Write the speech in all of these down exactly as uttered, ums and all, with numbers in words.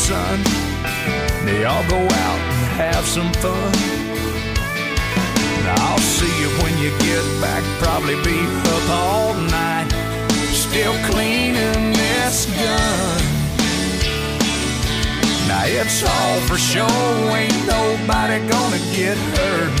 son. They all go out and have some fun. I'll see you when you get back, probably be up all night, still cleaning this gun. Now it's all for show, ain't nobody gonna get hurt.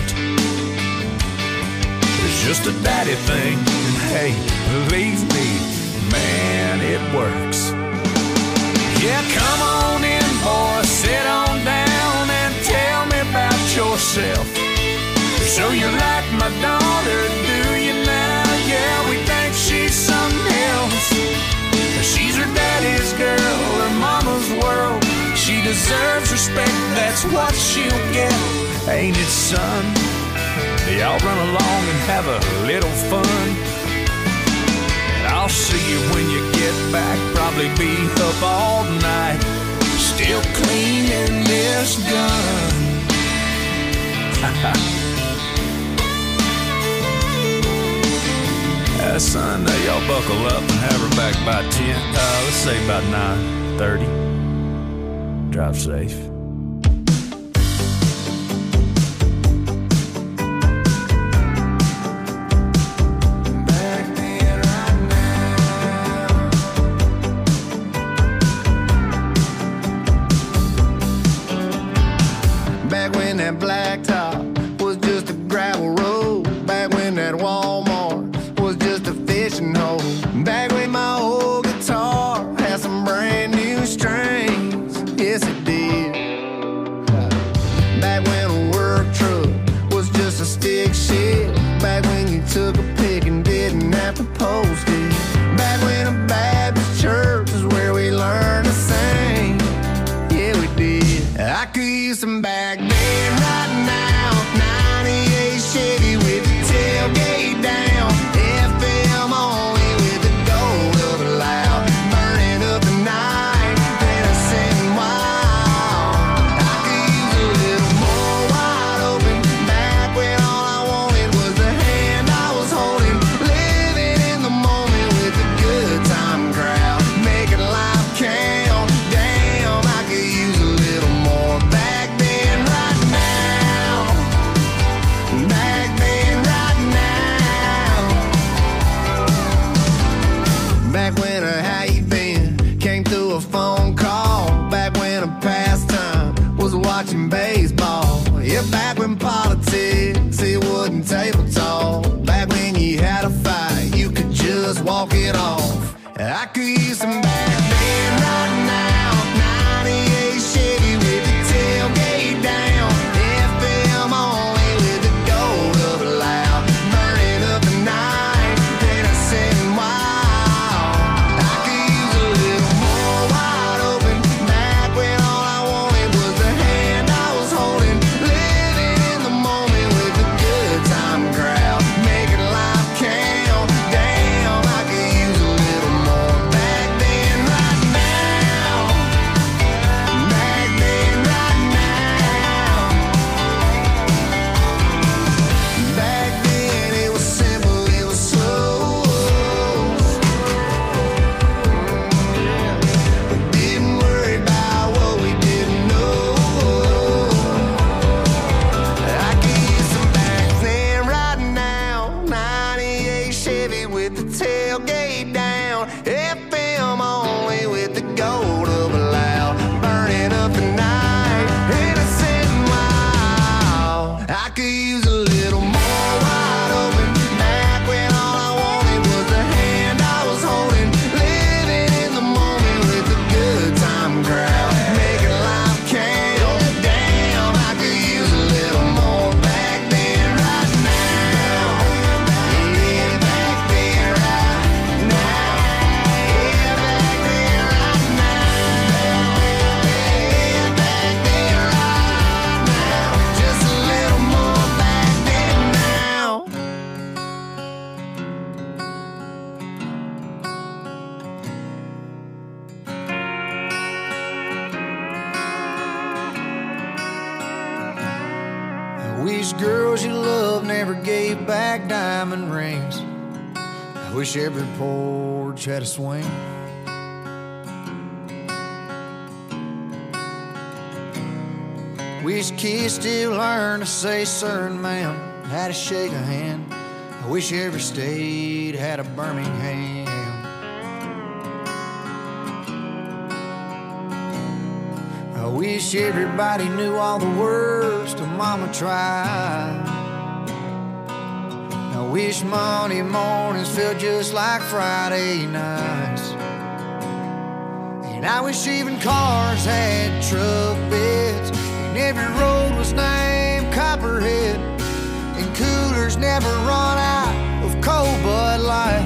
It's just a daddy thing, and hey, believe me, man, it works. Yeah, come on in, boy, sit on down and tell me about yourself. So you like my daughter, do you now? Yeah, we think she's something else. She's her daddy's girl, her mama's world. She deserves respect, that's what she'll get. Ain't it, son? They all run along and have a little fun. And I'll see you when you get back, probably be up all night, still cleaning this gun. Uh, son, uh, y'all buckle up and have her back by ten. Uh, let's say about nine thirty. Drive safe. Back then, right now. Back when that blacktop was just a gravel road. Back when that Walmart was just a fishing hole. Back when my old guitar had some brand new strings. Yes, it did. Back when a work truck was just a stick shift. Back when you took a pic and didn't have to post it. Back when a Baptist church was where we learned to sing. Yeah, we did. I could use some back then, right now. ninety-eight Chevy with the tailgate down. F M only with the gold of a loud. Burning up the night, then I sitting wild. I could use a little more wide open. Back when all I wanted was the hand I was holding. Living in the moment with a good time crowd. Making life count. Damn, I could use a little more back then, right now. Back then, right now. Back when a how you been came through a phone call. Back when a pastime was watching baseball. Yeah, back when politics, it wasn't table talk. Back when you had a fight, you could just walk it off. I could use some back then, right now. ninety-eight Chevy with the tailgate down. F M only with the gold of a loud. Burning up the night, then I sitting wild. I could use a little more wide open. Back when all I wanted was the hand I was holding. Living in the moment with a good time crowd. Making life count. Damn, I could use a little more back then, right now. Back then, right now. Back then it was simple, it was slow. We didn't worry about what we didn't know. I could use some back then, right now. ninety-eight Chevy with the tailgate down. F M only with the gold of a loud. Burning up the night, innocent wild. I could use a little more wide open. Back when all I wanted was the hand I was holding. Living in the moment with a good time crowd. Making life count. Damn, I could use a little more back then, right now. Yeah, back then, right now. Yeah, back then, right now. Yeah, back then, right now. Just a little more back then now. I wish girls you love never gave back diamond rings. I wish every porch had a swing. Wish kids still learn to say sir and ma'am, how to shake a hand. I wish every state had a Birmingham. I wish everybody knew all the words to Mama Tried. I wish Monday mornings felt just like Friday nights. And I wish even cars had truck beds, and every road was named Copperhead, and coolers never run out of cold Bud Light.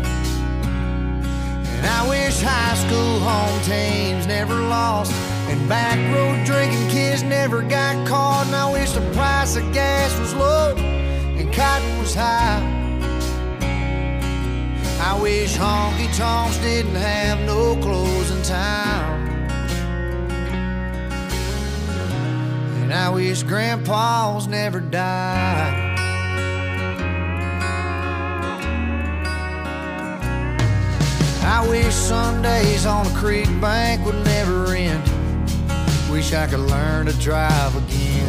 And I wish high school home teams never lost, and back road drinking kids never got caught. And I wish the price of gas was low and cotton was high. I wish honky-tonks didn't have no closing time. And I wish grandpas never died. I wish Sundays on the creek bank would never end. Wish I could learn to drive again.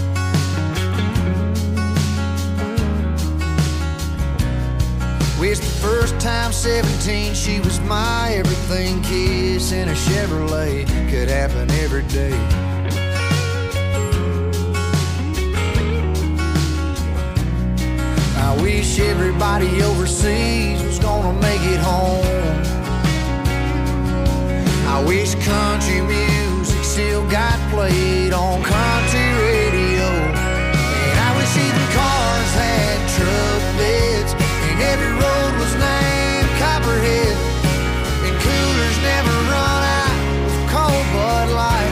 Wish the first time seventeen she was my everything kiss in a Chevrolet could happen every day. I wish everybody overseas was gonna make it home. I wish country music still got played on country radio. And I wish even cars had truck beds, and every road was named Copperhead, and coolers never run out of cold Bud Light.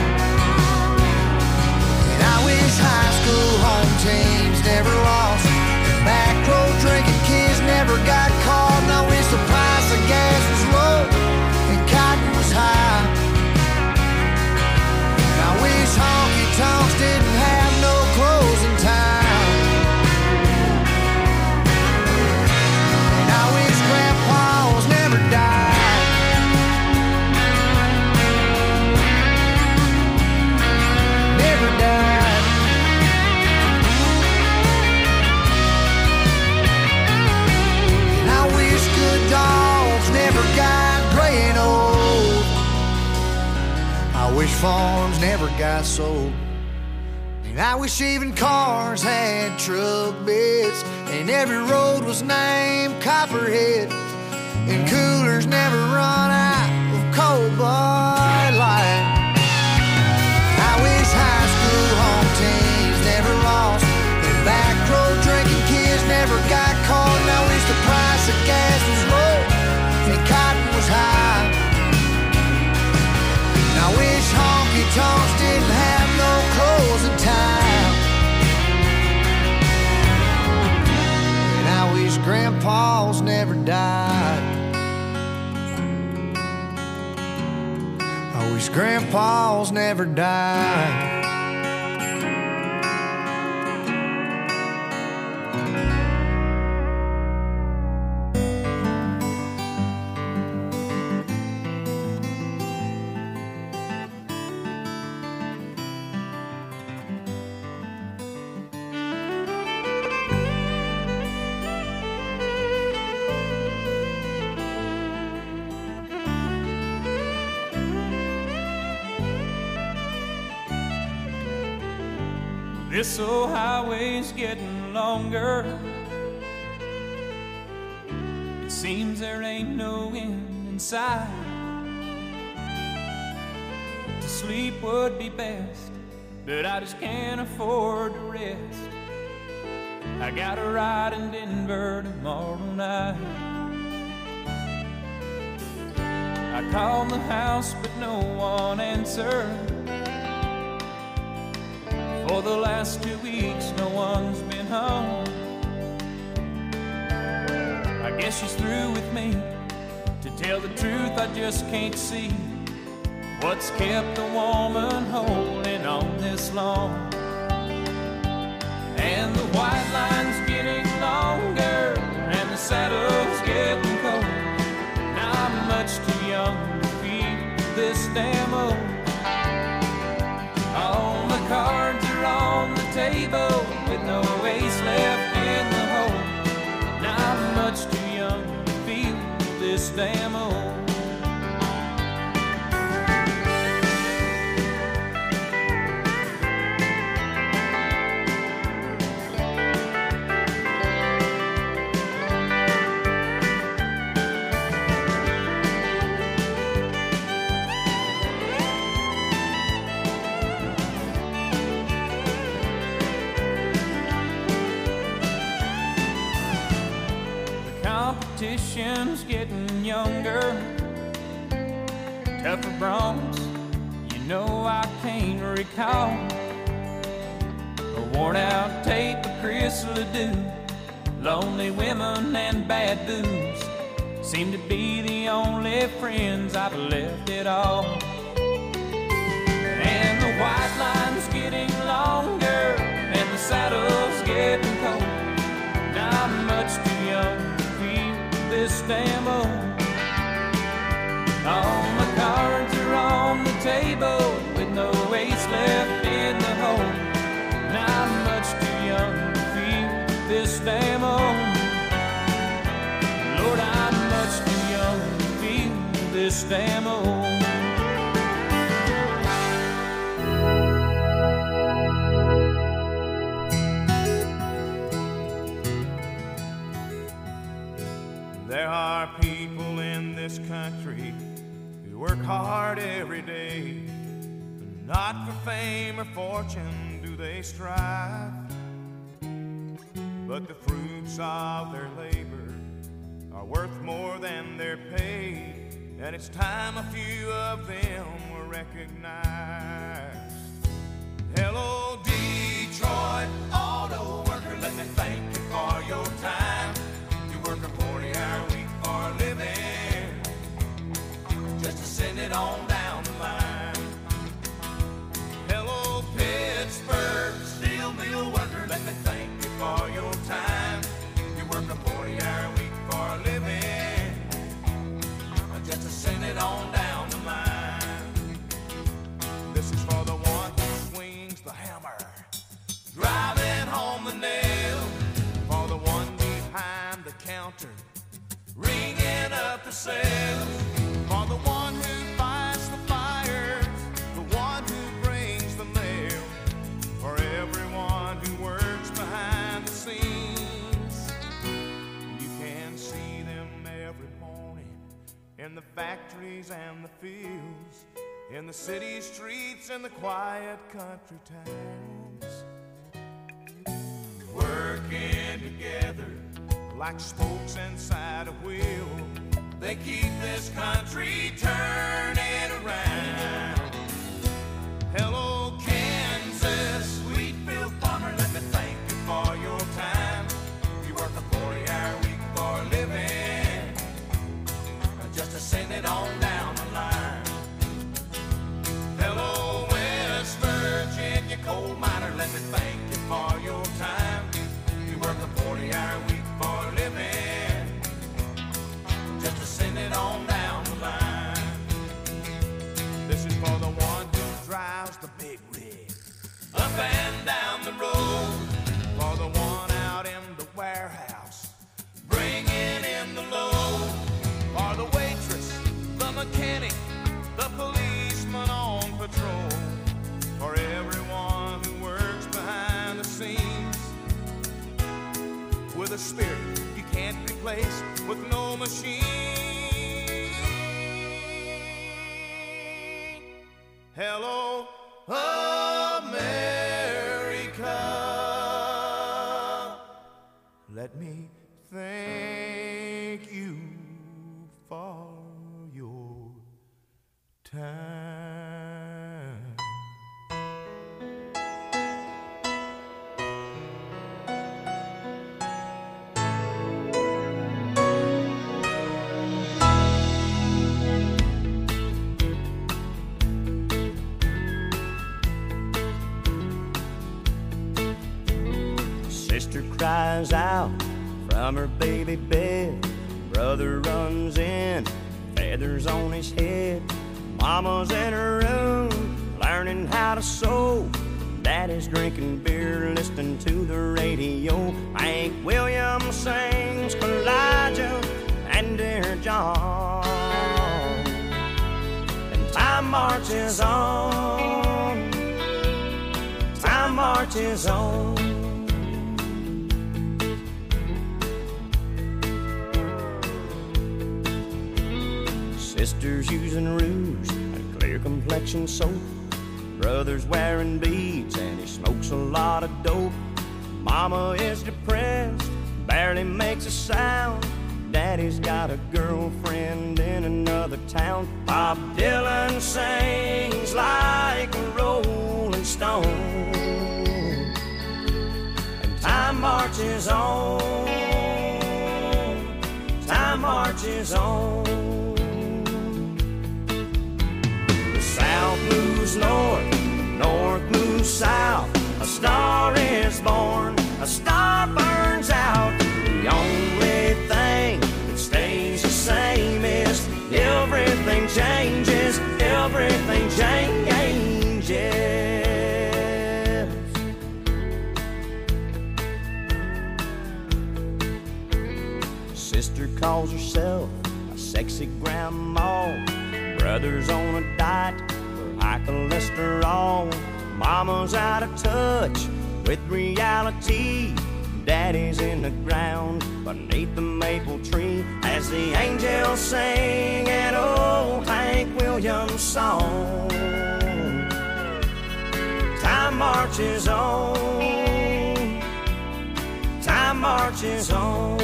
And I wish high school home teams never lost, and back road drinking kids never got caught. And I wish the price of gas was low and cotton was high. And I wish honky-tonks didn't have no closing time. And I wish grandpas never died. Never died. And I wish good dogs never got gray and old. I wish farms never got sold. And I wish even cars had truck beds, and every road was named Copperhead, and coolers never run out of cold Bud Light. I wish high school home teams never lost, and back road drinking kids never got caught. And I wish the price of gas was low and cotton was high. And I wish honky-tonks didn't have no closing time. And I wish grandpas never died. I wish grandpas never died. This old highway's getting longer. It seems there ain't no end in sight. To sleep would be best, but I just can't afford to rest. I got a ride in Denver tomorrow night. I called the house, but no one answered. For the last two weeks, no one's been home. I guess she's through with me. To tell the truth, I just can't see what's kept a woman holding on this long. And the white line's getting longer, and the saddle's getting cold. Now I'm much too young to feel this damn old. All the cards emotions getting younger. Tougher bronze, you know I can't recall. A worn out tape of Chris Ledoux. Lonely women and bad booze seem to be the only friends I've left at all. And the white line's getting longer, and the saddle's getting cold. I'm much too young to feel this damn old. All my cards are on the table with no ace left in the hole. And I'm much too young to feel this damn old. Lord, I'm much too young to feel this damn old. There are people in this country who work hard every day. Not for fame or fortune do they strive, but the fruits of their labor are worth more than their pay. And it's time a few of them were recognized. Hello, Detroit auto worker, let me thank you for your time. You work a forty-hour week for a living, just to send it on down the line. Hello, Pittsburgh steel mill worker, let me thank you for your time. You work a forty-hour week for a living, just to send it on down the line. This is for the one who swings the hammer, driving home the nail. For the one behind the counter, ringing up the sales. For the one who fights the fires, the one who brings the mail. For everyone who works behind the scenes. You can see them every morning in the factories and the fields, in the city streets and the quiet country towns, working together like spokes inside a wheel. They keep this country turning around. Hello, Kansas, Wheatfield farmer, let me thank you for your time. You work a forty-hour week for a living, just to send it on down the line. Hello, West Virginia coal miner, let me thank you for your time. You work a forty-hour week for a living, just to send it on down the line. This is for the one who drives the big rig up and down the road. For the one out in the warehouse, bringing in the load. For the waitress, the mechanic, the policeman on patrol. For everyone who works behind the scenes, with a spirit you can't replace with no machine. Hello, America. Let me thank you for your time. Sister cries out from her baby bed. Brother runs in, feathers on his head. Mama's in her room, learning how to sew. Daddy's drinking beer, listening to the radio. Hank Williams sings Elijah and Dear John. And time marches on, time marches on. Sisters using rouge and clear complexion soap. Brother's wearing beads and he smokes a lot of dope. Mama is depressed, barely makes a sound. Daddy's got a girlfriend in another town. Bob Dylan sings like a rolling stone, and time marches on, time marches on. The South moves north, north moves south. A star is born, a star burns out. The only thing that stays the same is everything changes, everything changes. Sister calls herself a sexy grandma. Brother's on a diet for high cholesterol. Mama's out of touch with reality. Daddy's in the ground beneath the maple tree as the angels sing an old Hank Williams song. Time marches on, time marches on,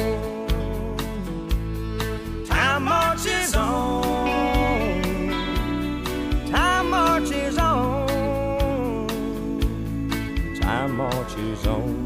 time marches on, time marches on, time marches on.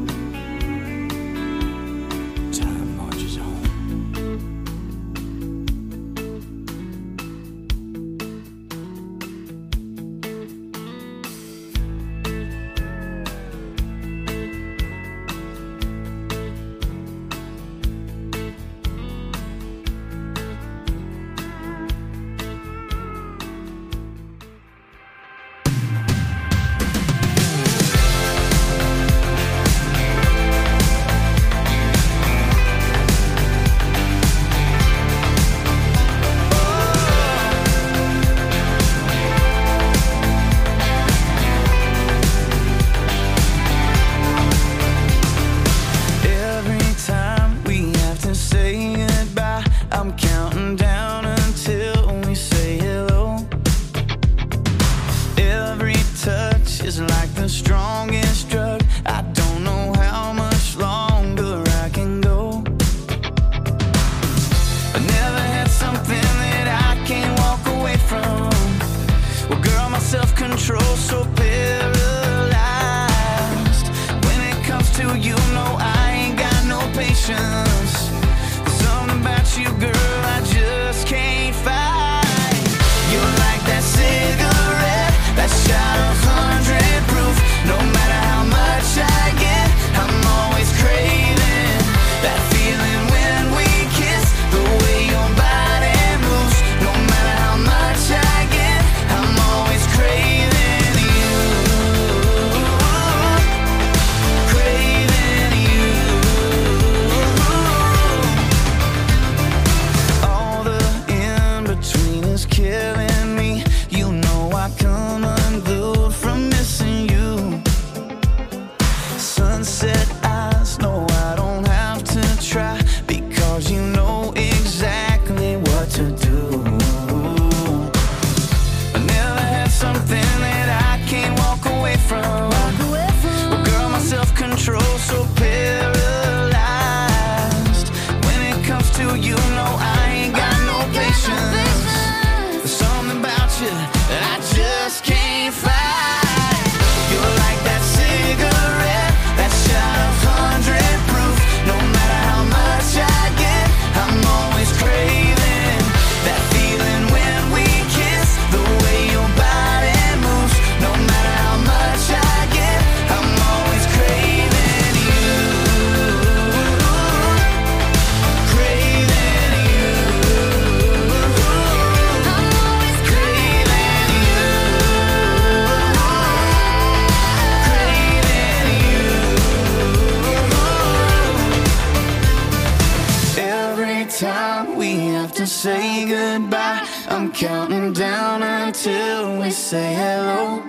Counting down until we say hello.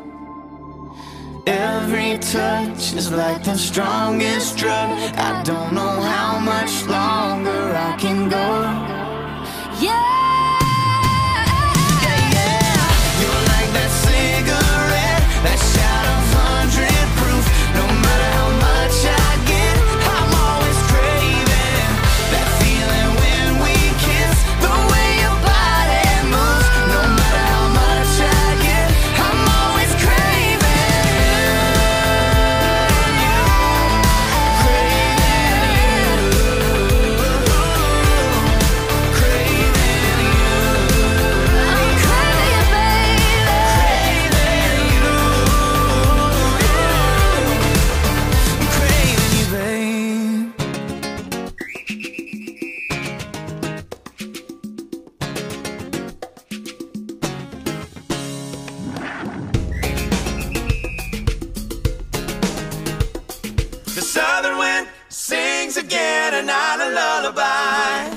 Every touch is like the strongest drug. I don't know how much longer I can go. Yeah. Feeling when sings again a night a lullaby.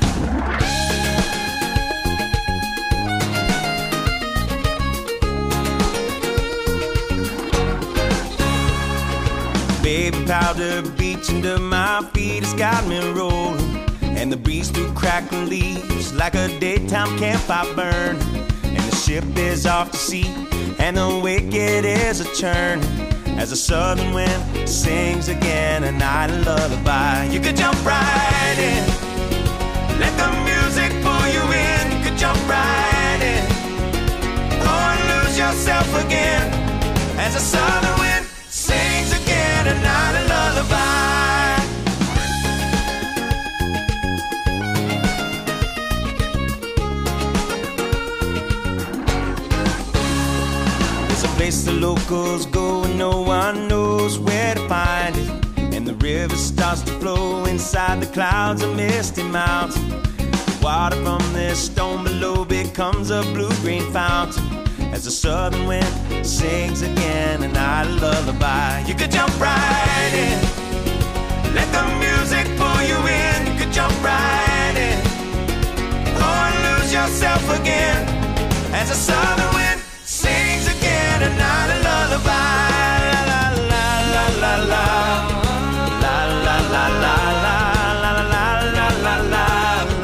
Baby powder beach under my feet has got me rolling, and the breeze through crackling leaves like a daytime campfire burn. And the ship is off to sea, and the wicked is a churn, as the southern wind sings again a night a lullaby. You could jump right in, let the music pull you in. You could jump right in, or lose yourself again, as the southern wind sings again a night a lullaby. There's a place the locals go and no one knows where to find it, and the river starts to flow inside the clouds of misty mountains. The water from this stone below becomes a blue-green fountain, as the southern wind sings again a night a lullaby. You could jump right in, let the music pull you in. You could jump right in, or lose yourself again, as the southern wind sings again a night a lullaby. La la la la la la la la la la la la la la la.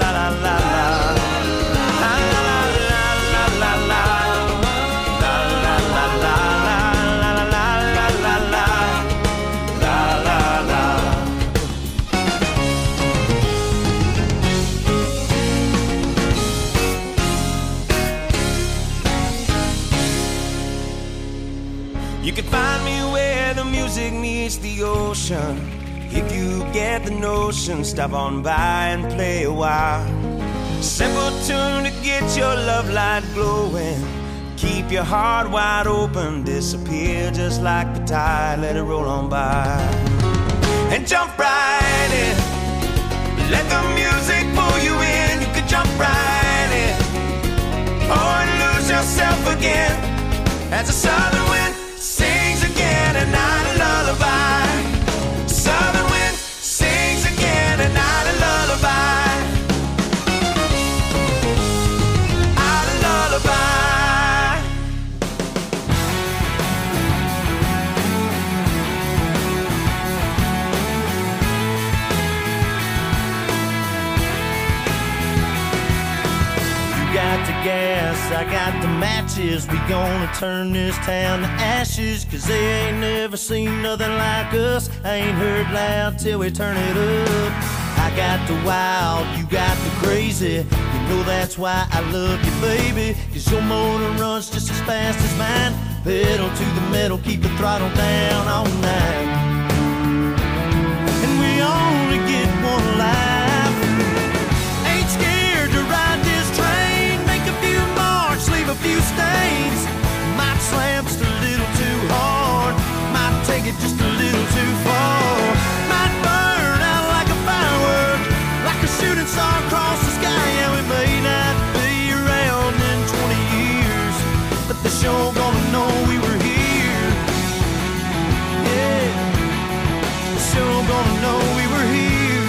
You can find me where the music meets the ocean. If you get the notion, stop on by and play a while. Simple tune to get your love light glowing. Keep your heart wide open, disappear just like the tide, let it roll on by. And jump right in, let the music pull you in. You could jump right in, or lose yourself again, as the southern wind sings again a night a lullaby. Southern wind sings again a night a lullaby. A lullaby. You got the gas, I got the matches. We gonna turn this town to ashes, cause they ain't never seen nothing like us. I ain't heard loud till we turn it up. I got the wild, you got the crazy. You know that's why I love you, baby, cause your motor runs just as fast as mine. Pedal to the metal, keep the throttle down all night. And we only get one life. Ain't scared to ride this train, make a few marks, leave a few stains. Might slam just a little too hard, might take it just a little too far. Might burn out like a firework, like a shooting star across the sky. Yeah, we may not be around in twenty years, but the show gonna know we were here. Yeah, the show gonna know we were here.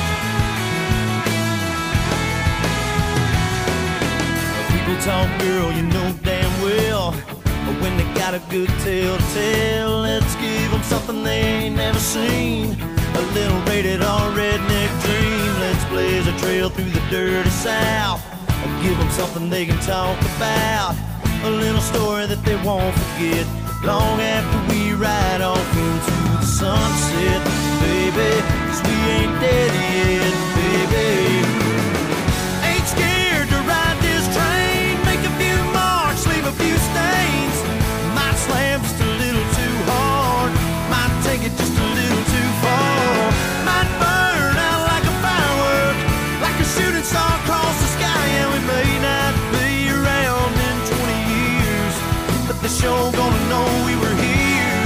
People talk, girl, you know damn well, but when they got a good tale to tell, let's give them something they ain't never seen. A little rated R redneck dream. Let's blaze a trail through the dirty South, and give them something they can talk about. A little story that they won't forget, long after we ride off into the sunset. Baby, cause we ain't dead yet, baby. Ain't scared to ride this train, make a few marks, leave a few stains. Might slam just a little too hard, might take it just a little too far. Might burn out like a firework, like a shooting star across the sky. And we may not be around in twenty years, but the show gonna know we were here.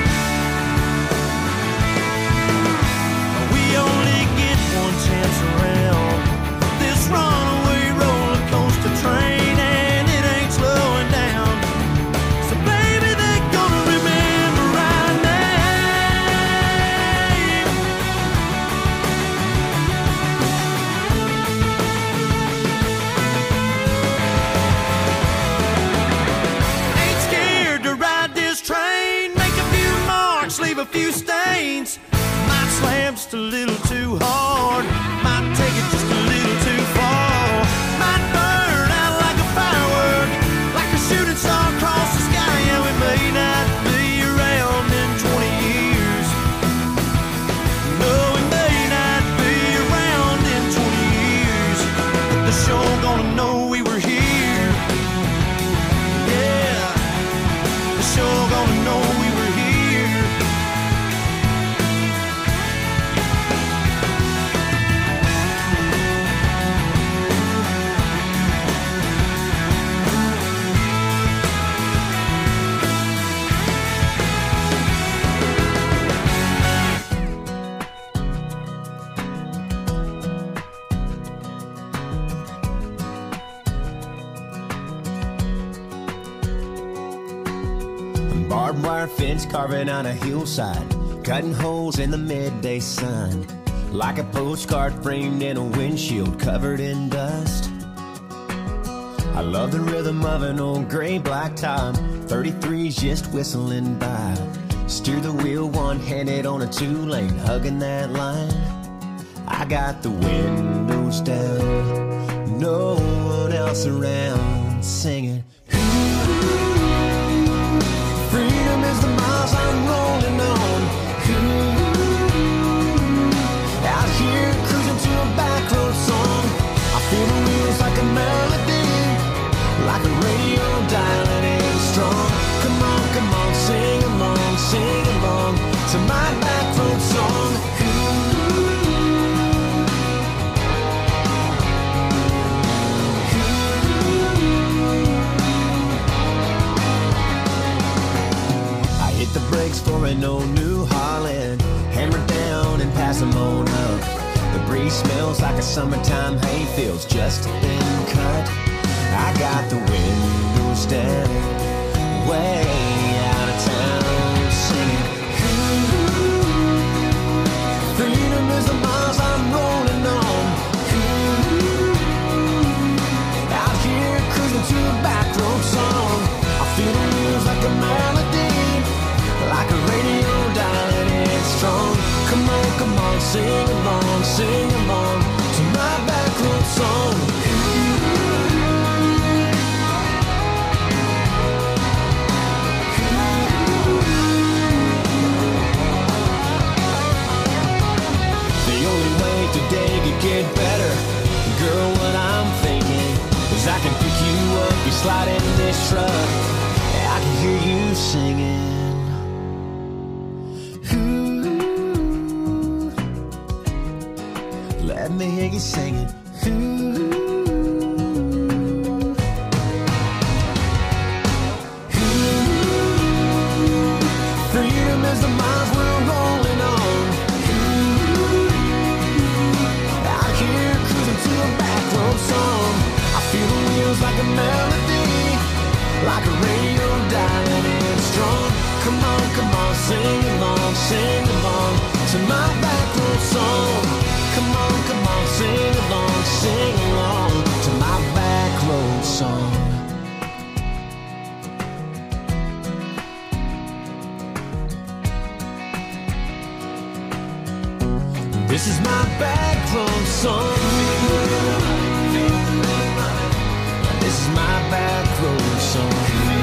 We only get one chance around this runaway roller coaster train, and it ain't slowing down. So baby, they're gonna remember our name. a little too hard. Might take it just a little too far. Might burn out like a firework, like a shooting star across the sky. Yeah, we may not be around in twenty years. No, we may not be around in twenty years, but they're sure gonna know we were here. Yeah, they're sure gonna know we were here. Barbed wire fence carving on a hillside, cutting holes in the midday sun, like a postcard framed in a windshield covered in dust. I love the rhythm of an old gray black top, thirty-threes just whistling by. Steer the wheel one-handed on a two-lane, hugging that line. I got the windows down, no one else around, singing. Freedom is the miles I'm rolling on. Ooh, out here cruising to a back road song. I feel the wheels like a melody, like a radio dialing in strong. Come on, come on, sing along, sing along to my back road song. The brakes for an old New Holland, hammer down and pass them on up. The breeze smells like a summertime hayfield's just been cut. I got the windows down, way out of town, singing. Ooh, freedom is the miles I'm rolling on. Ooh, out here cruising to a back road song. I feel the wheels like a melody, like a radio dialing in strong. Come on, come on, sing along, sing along to my back road song. The only way today could get better, girl, what I'm thinking is I can pick you up, you slide in this truck, I can hear you singing. Let me hear you singing. Ooh. Ooh. Freedom is the miles we're rolling on. Ooh. Out here cruising to a back road song. I feel the wheels like a melody, like a radio dialing in strong. Come on, come on, sing along, sing along to my back road song. Come on, come on, sing along, sing along to my back road song. This is my back road song. This is my back road song.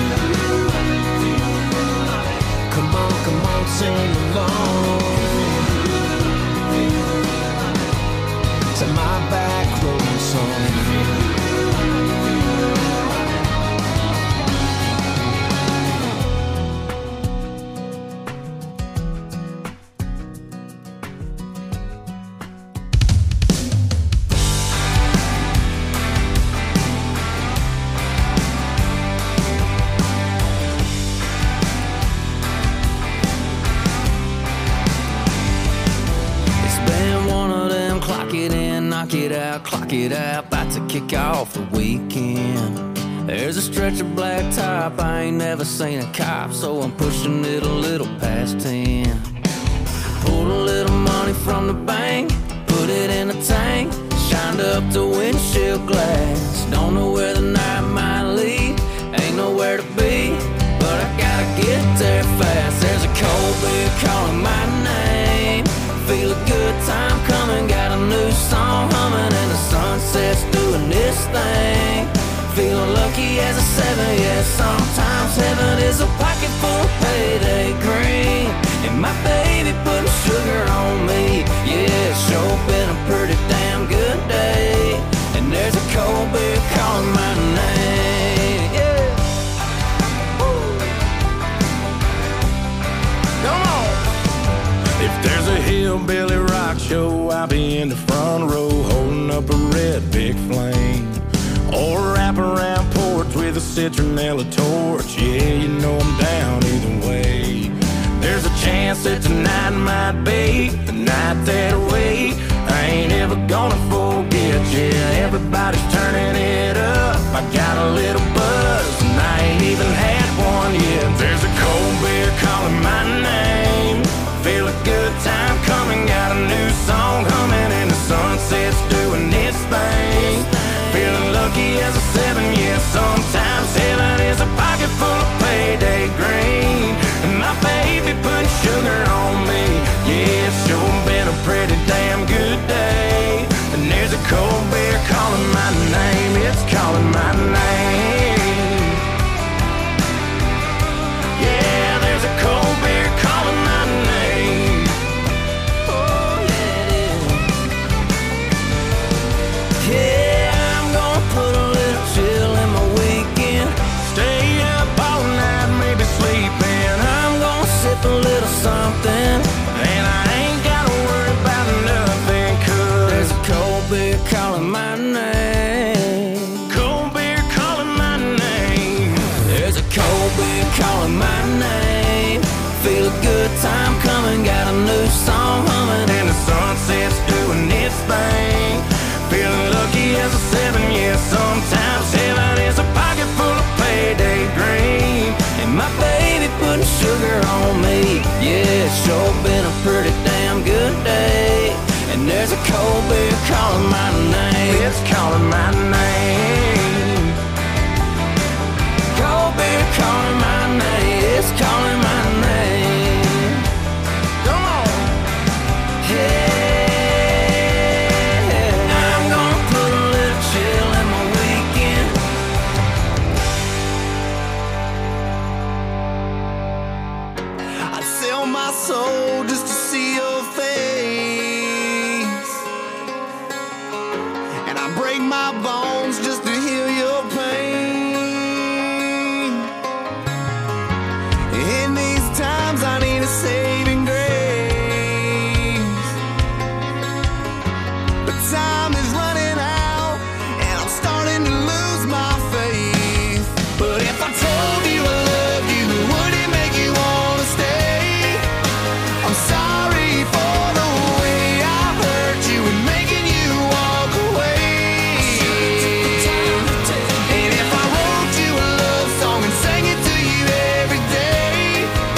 Come on, come on, sing along to my back road song. Knock it out, clock it out, about to kick off the weekend. There's a stretch of black top, I ain't never seen a cop, so I'm pushing it a little past ten. Pulled a little money from the bank, put it in a tank, shined up the windshield glass. Don't know where the night might lead, ain't nowhere to be, but I gotta get there fast. There's a cold beer calling my name, feel a good time thing. Feeling lucky as a seven, yeah. Sometimes heaven is a pocket full of payday green. And my baby putting sugar on me, yeah. It's sure been a pretty damn good day. And there's a cold beer calling my name, yeah. Woo. Come on. If there's a hillbilly rock show, I'll be in the front row holding up a red big flame. Or wrap around porch with a citronella torch. Yeah, you know I'm down either way. There's a chance that tonight might be the night that way I ain't ever gonna forget. Yeah, everybody's turning it up. I got a little buzz and I ain't even had one yet. There's a cold beer calling my name. Feel a good time coming, got a new song humming, and the sunset's doing its thing. Feeling lucky as a seven, yeah. Sometimes heaven is a pocket full of payday green. And my baby putting sugar on me, yeah. It's sure been a pretty damn good day. And there's a cold beer calling my name. It's calling my name. Yeah, there's a cold beer calling my name. Oh, yeah, it is. Yeah, I'm gonna put a little chill in my weekend. Stay up all night, maybe sleeping. I'm gonna sip a little something, and I ain't gotta worry about nothing, 'cause there's a cold beer calling my name. Cold beer calling my name. There's a cold beer calling my name. Feel a good time coming, got a new song humming, and the sunset's doing its thing. Feeling lucky as a seven, yeah. Sometimes heaven is a pocket full of payday green. And my baby putting sugar on me, yeah. It's sure been a pretty damn good day. And there's a cold beer calling my name. It's calling my name. Cold beer calling my name. It's calling my name. Come on. Yeah. Soul just to see your face, and I break my bones just to heal your pain. In these times I need a saving grace, but time is running out and I'm starting to lose my faith. But if I told you I loved you, would it make you wanna stay? I'm sorry for the way I hurt you and making you walk away. And if I wrote you a love song and sang it to you every day,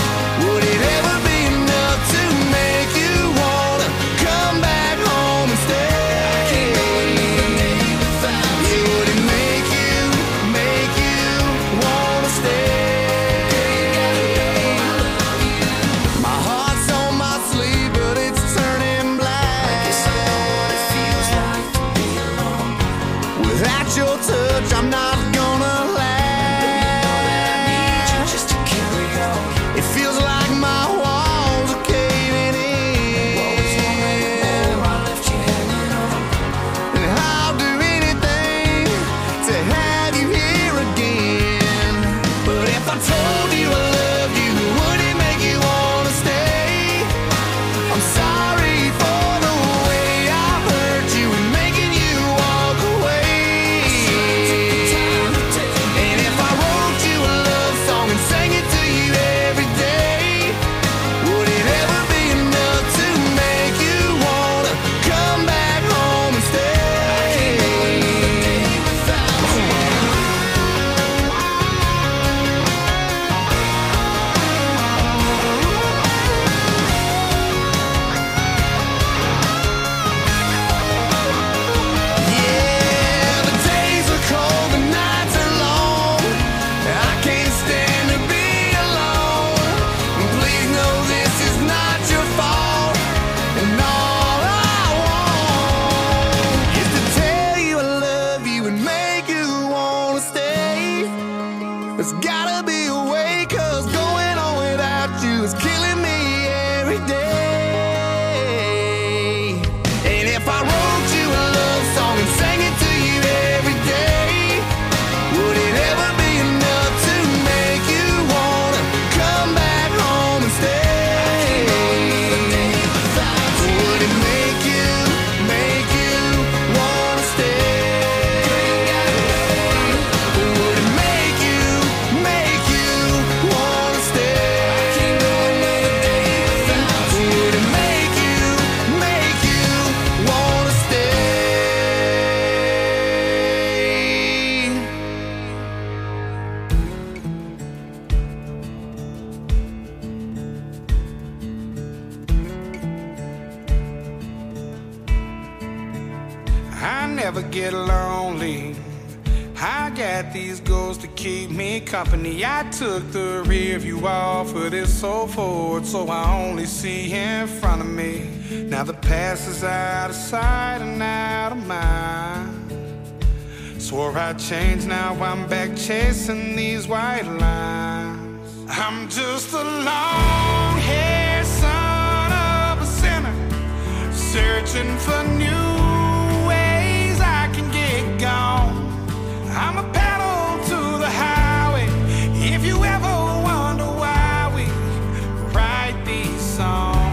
ever get lonely, I got these ghosts to keep me company. I took the rear view off of this old Ford, so I only see in front of me. Now the past is out of sight and out of mind. Swore I'd change, now I'm back chasing these white lines. I'm just a long-haired son of a sinner, searching for new ways I can get gone. I'm a pedal to the highway. If you ever wonder why we write these songs,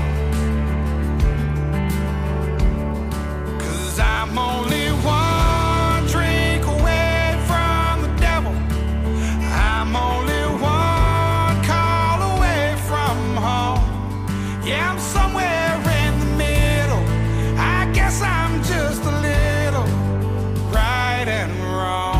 'cause I'm only one drink away from the devil. I'm only one call away from home. Yeah, I'm somewhere in the middle. I guess I'm just a little right and wrong.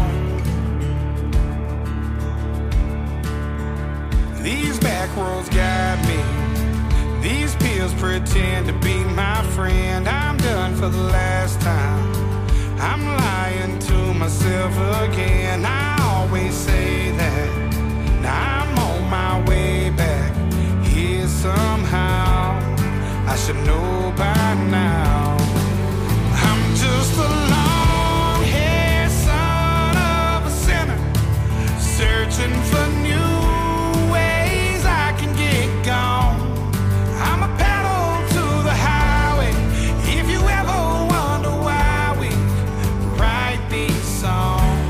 These back roads guide me. These pills pretend to be my friend. I'm done for the last time. I'm lying to myself again. I always say that. Now I'm on my way back here somehow. I should know by now. I'm just a long-haired son of a sinner, searching for new ways I can get gone. I'm a pedal to the highway. If you ever wonder why we write these songs,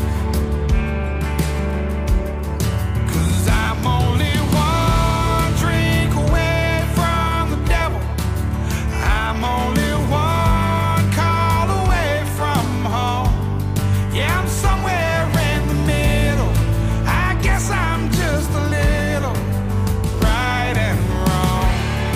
'cause I'm only one drink away from the devil. I'm only one call away from home. Yeah, I'm somewhere in the middle. I guess I'm just a little right and wrong.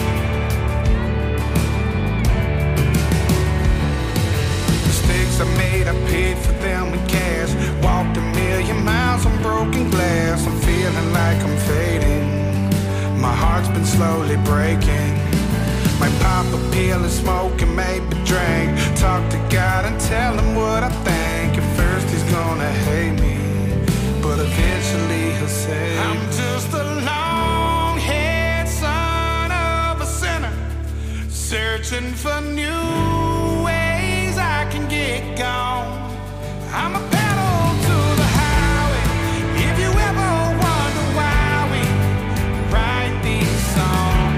Mistakes I made, I paid for them in cash. Walked a million miles on broken glass. I'm feeling like I'm fading. My heart's been slowly breaking. Might pop a pill and smoke and maybe drink. Talk to God and tell him what I think. At first he's gonna hate me, but eventually he'll say, I'm just a long-haired son of a sinner, searching for new ways I can get gone. I'm a pedal to the highway. If you ever wonder why we write these songs,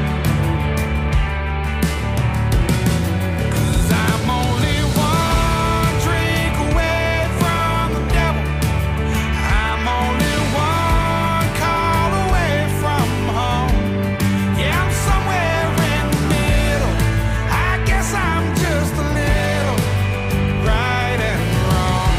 'cause I'm only one drink away from the devil. I'm only one call away from home. Yeah, I'm somewhere in the middle. I guess I'm just a little right and wrong.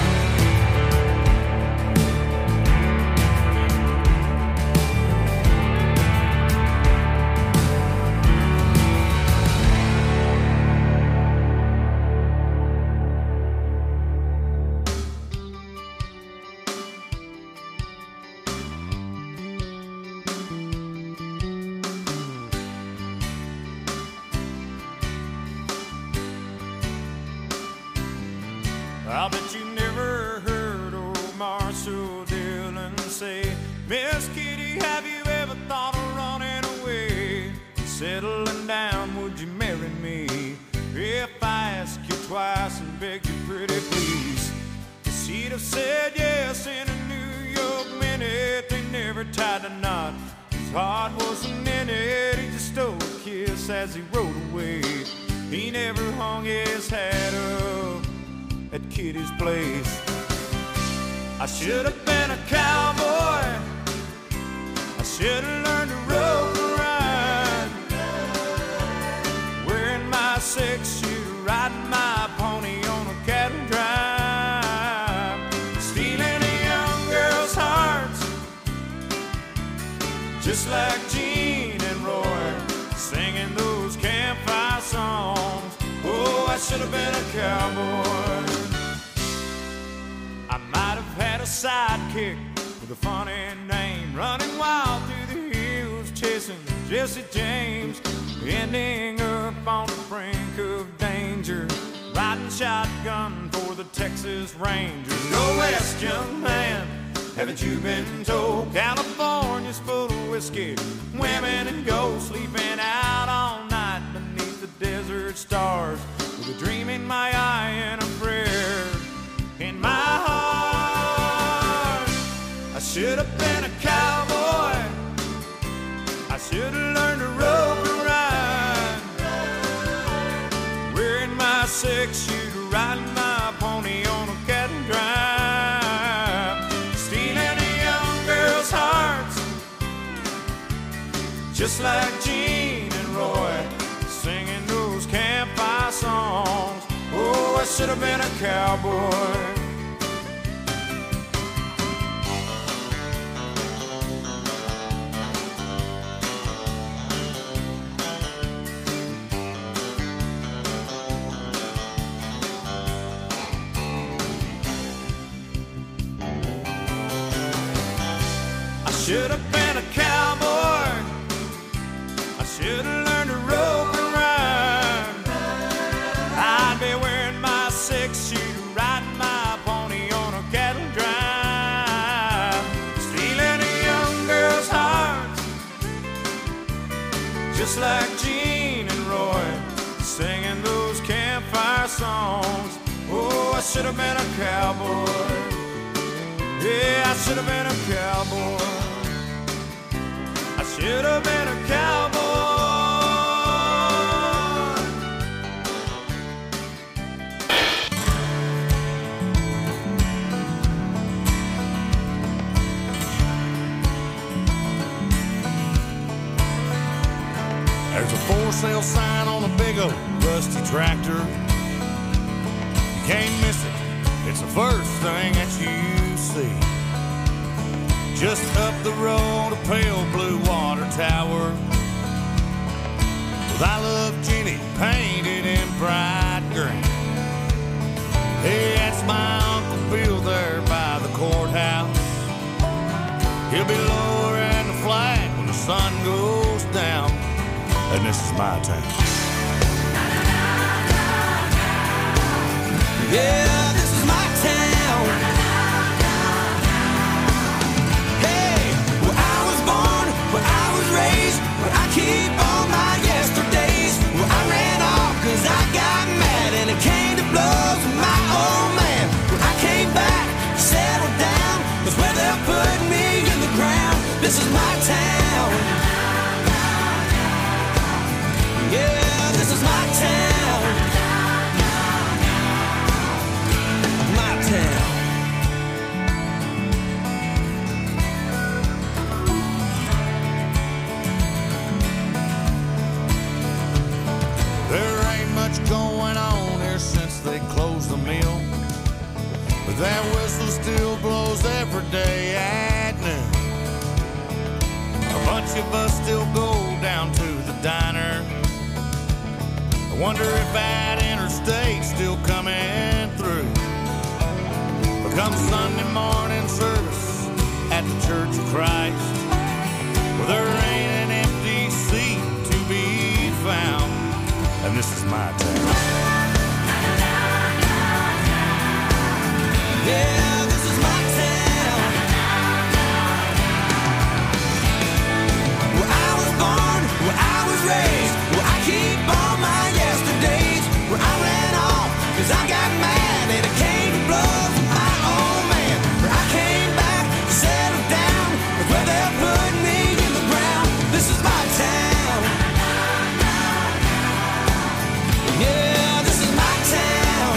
I bet you never heard old Marshall Dillon say, Miss Kitty, have you ever thought of running away? Settling down, would you marry me? If I ask you twice and beg you pretty please. She'd have said yes in a New York minute. They never tied a knot. His heart wasn't in it. He just stole a kiss as he rode away. He never hung his hat up at Kitty's place. I should have been a cowboy. I should have learned to rope and ride, wearing my six shooter, riding my pony on a cattle drive, stealing a young girl's hearts, just like Gene and Roy, singing those campfire songs. Oh, I should have been a cowboy. I might have had a sidekick with a funny name, running wild through the hills, chasing Jesse James, ending up on the brink of danger, riding shotgun for the Texas Rangers. Go west, young man, haven't you been told? California's full of whiskey, women and gold, sleeping out all night beneath the desert stars, with a dream in my eye and a prayer in my heart. I should have been a cowboy, I should have learned to rope and ride, wearing my six-shooter, riding my pony on a cattle drive, stealing a young girl's hearts, just like Gene and Roy, singing those campfire songs. Oh, I should have been a cowboy. Should have been a cowboy, I should have learned to rope and ride, I'd be wearing my six-shooter, riding my pony on a cattle drive, stealing a young girl's heart, just like Gene and Roy, singing those campfire songs. Oh, I should have been a cowboy, yeah, I should have been a cowboy. I should have been a cowboy. There's a for sale sign on a big old rusty tractor. You can't miss it, it's the first thing that you see. Just up the road, a pale blue water tower with I Love Jenny painted in bright green. Hey, that's my Uncle Bill there by the courthouse. He'll be lowering the flag when the sun goes down. And this is my town. Yeah, this is my town. Where I was raised, where I keep all my yesterdays, where I ran off cause I got mad and it came to blows with my old man. Where I came back, settled down, was where they're putting me in the ground. This is my town. Yeah, this is my town. My town. Going on here since they closed the mill, but that whistle still blows every day at noon. A bunch of us still go down to the diner. I wonder if that interstate's still coming through. But come Sunday morning service at the Church of Christ, well, there ain't an empty seat to be found. And this is my town. Yeah, this is my town. Where I was born, where I was raised, where I keep all my yesterdays, where I ran off cause I got mad and it came to blows with my old man. Where I came back, settled down, where they're putting me in the ground. This is my town. Yeah, this is my town.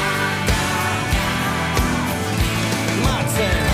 My town.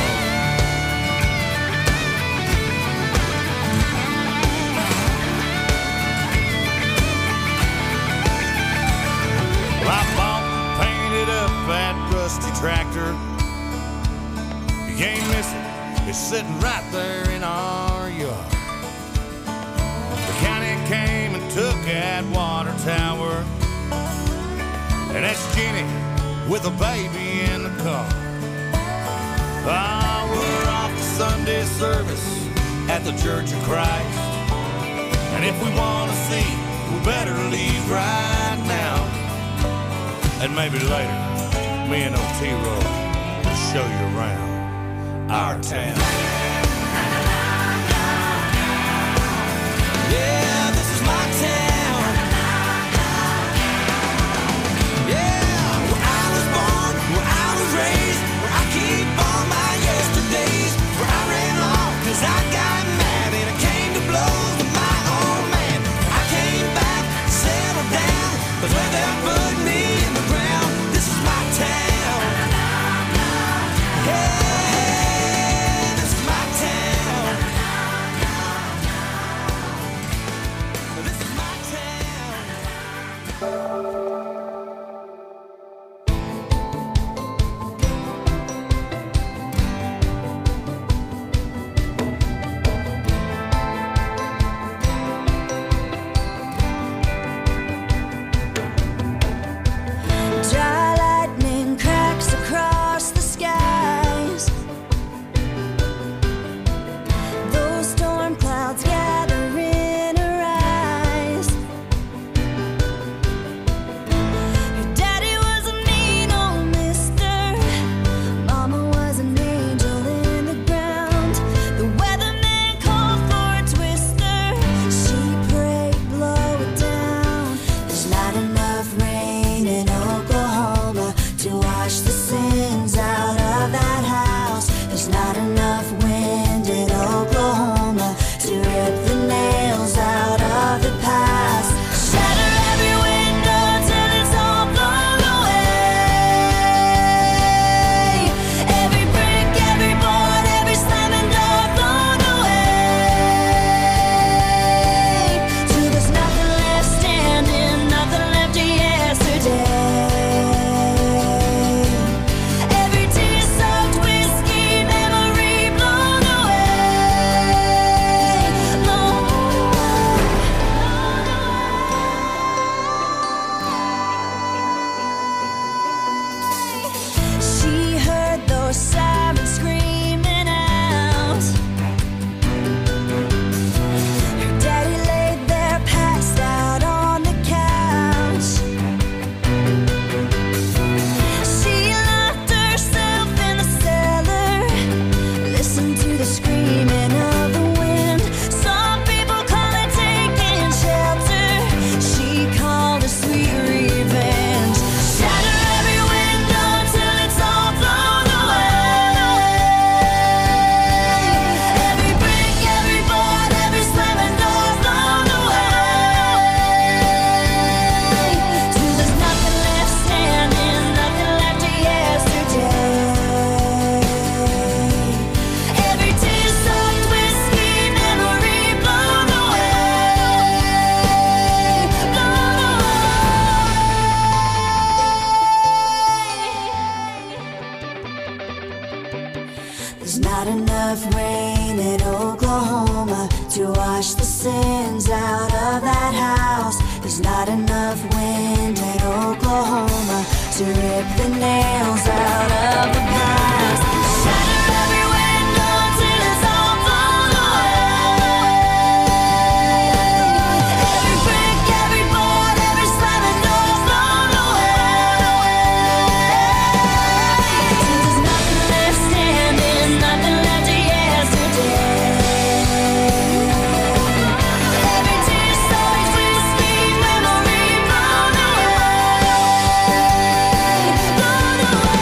Well, I bought and painted up that rusty tractor. You can't miss it, it's sitting right there in our yard. The county came and took that water tower, and that's Jenny with a baby in the car. Ah, we're off to Sunday service at the Church of Christ, and if we want to see, we better leave right now, and maybe later me and Otero will show you around our town. Yeah, this is my town. Yeah, where I was born, where I was raised, where I keep all my yesterdays, where I ran off cause I got mad and I came to blows with my old man. I came back, settled down, but where they put me in the ground. This is my town. Hey, this is my town. This is my town. Dry lightning cracks across the skies. Those storm clouds gather in her eyes. Your daddy was a mean old mister. Mama was an angel in the ground. The weatherman called for a twister. She prayed, blow it down. There's not enough rain in Oklahoma to wash the sins out of that house. There's not enough wind in Oklahoma to rip the nails out of the past. Shatter every window till it's all blown away. Every brick, every board, every slamming door blown away. Till there's nothing left standing, nothing left of yesterday. Every tear-soaked whiskey memory blown away, blown away. She heard those sirens screaming out. Her daddy laid there passed out on the couch. She locked herself in the cellar, listened to the screaming of the wind. Some people call it taking shelter. She called it sweet revenge. Shatter every window till it's all blown away. Every brick, every board, every slamming door blown away. Till there's nothing left standing, nothing left of yesterday. Every tear-soaked whiskey memory blown away, blown away. There's not enough rain in Oklahoma to wash the sins out of that house. There's not enough wind in Oklahoma to rip the nails out of the past. Shatter every window till it's all blown away. Every brick, every board, every slamming door blown away. Till there's nothing left standing, nothing left of yesterday. Every tear-soaked whiskey memory blown away, blown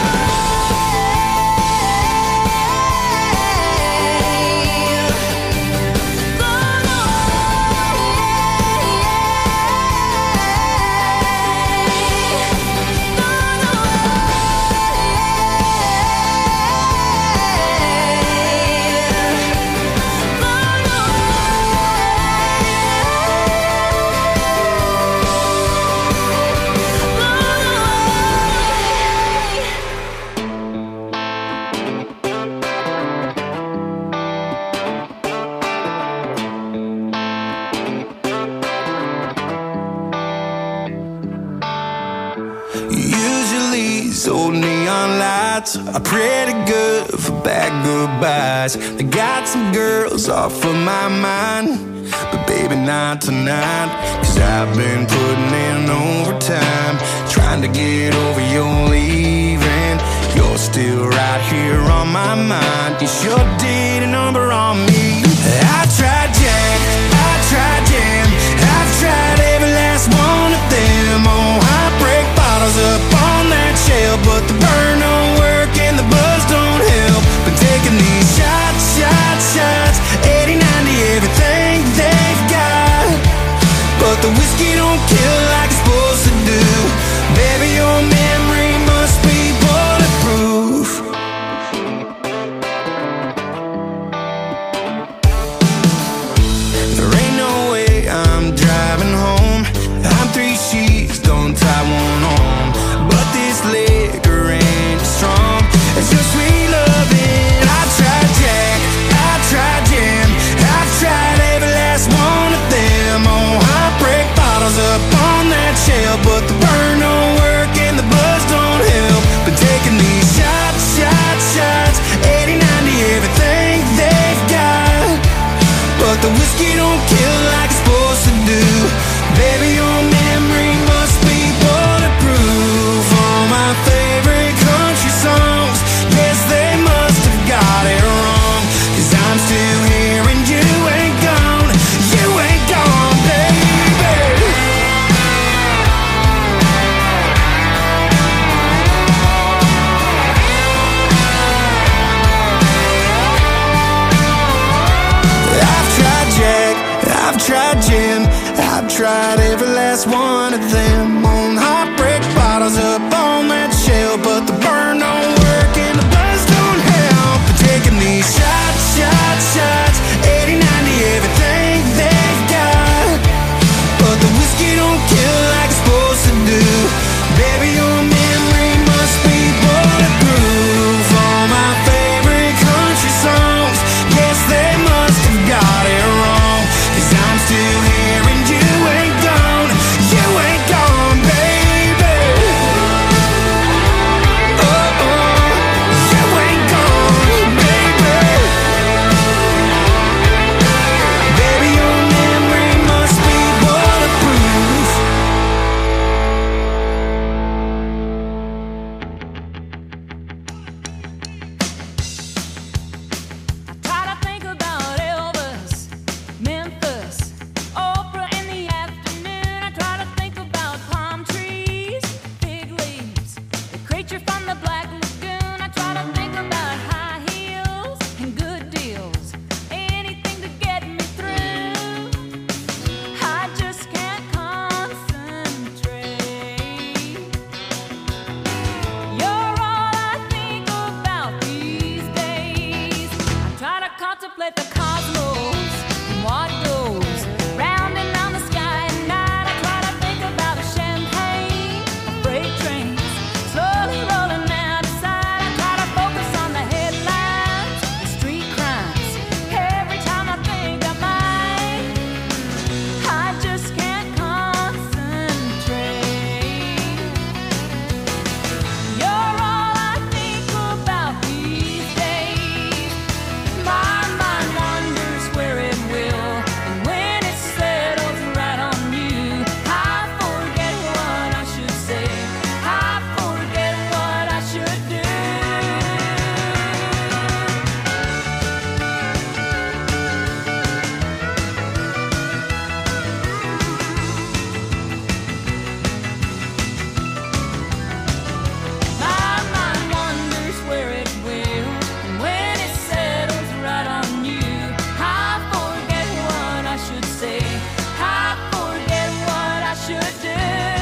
These old neon lights are pretty good for bad goodbyes. They got some girls off of my mind, but baby not tonight. Cause I've been putting in overtime, trying to get over your leaving. still right here on my mind. You sure did a number on me. I tried Jack, I tried Jam, I've tried every last one of them. Oh, heartbreak bottles up on that shelf, but the burn don't work and the buzz don't help. Been taking these shots, shots, shots, eighty, ninety, everything they've got, but the whiskey don't kill like it's supposed to do. Baby, your memory must be bulletproof. There ain't no way I'm driving home. I'm three sheets, don't tie one on, but this liquor ain't strong. It's your sweet loving. I tried Jack, I tried Jam, I've tried every last one of them. Oh, heartbreak bottles up on that shelf, but the burn don't work and the buzz don't help. Been taking these shots, shots, shots, eighty, ninety, everything they've got, but the whiskey don't kill like it's supposed to do. Baby, your memory must be bulletproof. All my favorite country songs, yes, they must have got it wrong, 'cause I'm still here and you ain't gone. You ain't gone, baby. I've tried Jack, I've tried Jim, I've tried every last one of them. On heartbreak bottles up on that shelf, but the burn don't work and the buzz don't help. But taking these shots, shots, shots, eighty, ninety, everything they've got, but the whiskey don't kill like it's supposed to do. Baby, your memory must be bulletproof. All my favorite country songs, yes, they must have got it wrong, 'cause I'm still here and you ain't gone. You ain't gone, baby. Oh, oh, you ain't gone, baby. Baby, your memory must be bulletproof. I try to think about Elvis, Memphis, Oprah in the afternoon. I try to think about palm trees, fig leaves, the creature from the Black Lagoon. I try to think about high heels and good deals, anything to get me through. I just can't concentrate. You're all I think about these days. I try to contemplate the cosmos and what goes round and round the sky at night. I try to think about champagne, freight trains, slowly rolling out of sight. I try to focus on the headlines, the street crimes. Every time I think I might, I just can't concentrate. You're all I think about these days. My mind wanders where it will, and when it settles right on you, I forget what I should say. I forget what I should do. My mind wanders where it will, and when it settles right on you, I forget what I should say. I forget what I should do.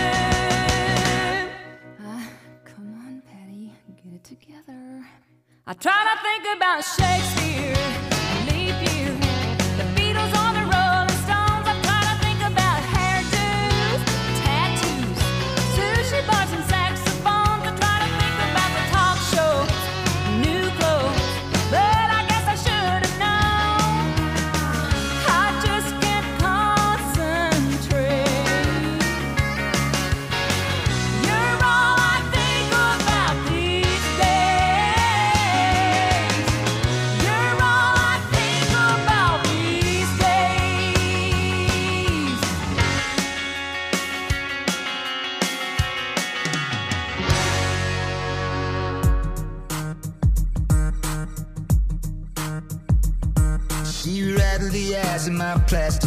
Ah, come on, Patty, get it together. I try to think about Shakespeare, leap year, the Beatles or the Rolling Stones. I try to think about hairdos, tattoos, sushi bars and saxophones. I try to think about the talk shows, new clothes, but I guess I should have known. I just can't concentrate. You're all I think about these days.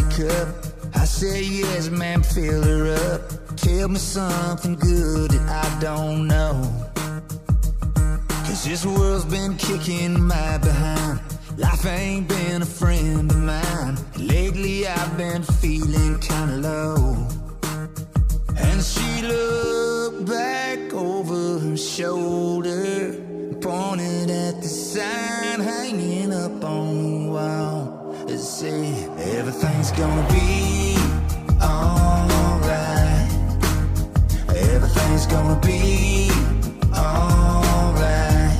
cup? I say yes, man, fill her up. Tell me something good that I don't know. Cause this world's been kicking my behind. Life ain't been a friend of mine. Lately I've been feeling kinda low. And she looked back over her shoulder, pointed at the sign hanging up on the wall. It said, everything's gonna be alright. Everything's gonna be alright.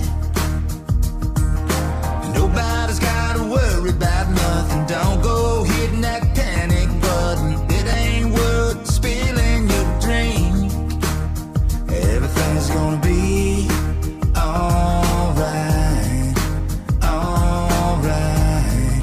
Nobody's gotta worry about nothing. Don't go hitting that panic button. It ain't worth spilling your drink. Everything's gonna be alright. Alright.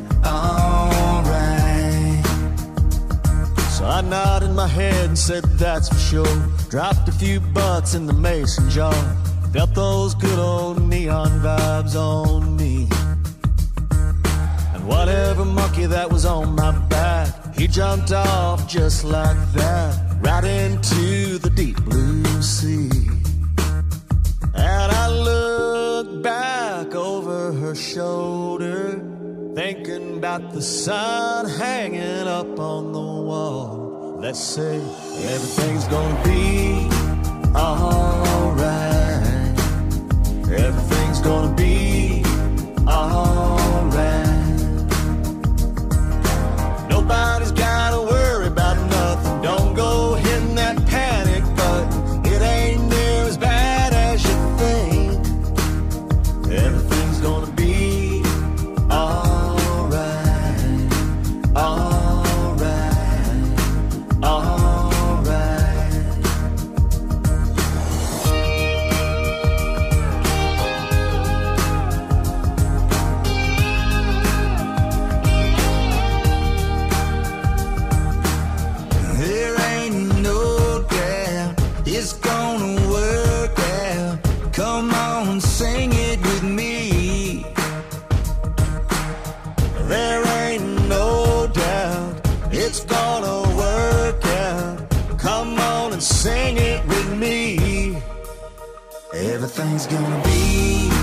Alright. So I nodded my head and said that's for sure. Dropped a few bucks in the mason jar. Felt those good old neon vibes on me. And whatever monkey that was on my back, he jumped off just like that, right into the deep blue sea. And I looked back over her shoulder, thinking about the sun hanging up on the wall. Let's say everything's gonna be alright. Everything's gonna be alright. Nobody's gotta worry about nothing. Don't go hitting that panic button. It ain't near as bad as you think. Everything's gonna be alright. Alright. Alright. There ain't no doubt it's gonna work out. Come on, sing it with me. There ain't no doubt it's gonna work out. Come on and sing it with me. Everything's gonna be